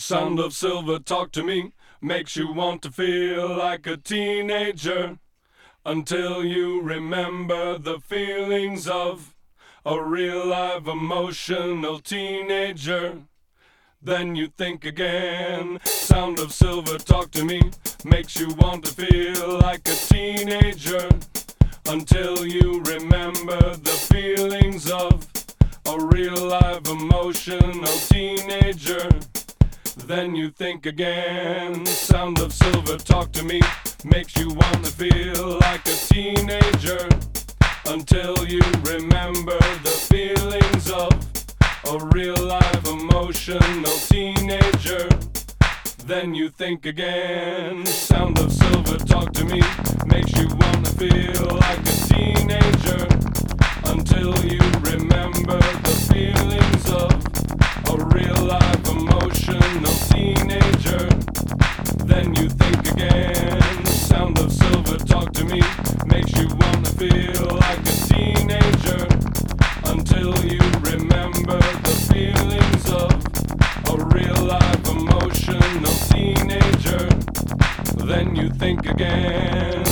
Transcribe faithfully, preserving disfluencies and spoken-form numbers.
Sound of silver, talk to me. Makes you want to feel like a teenager until you remember the feelings of a real live emotional teenager. Then you think again. Sound of silver, talk to me. Makes you want to feel like a teenager until you remember the feelings of a real live emotional teenager. Then you think again. Sound of silver, talk to me. Makes you want to feel like a teenager until you remember the feelings of a real live emotional teenager. Then you think again. Sound of silver, talk to me. Makes you want to feel like a teenager until you remember the feelings of a real live emotional teenager. Then you think again. Sound of silver, talk to me. Makes you want to feel like a teenager until you remember the feelings of a real live emotional teenager. Then you think again.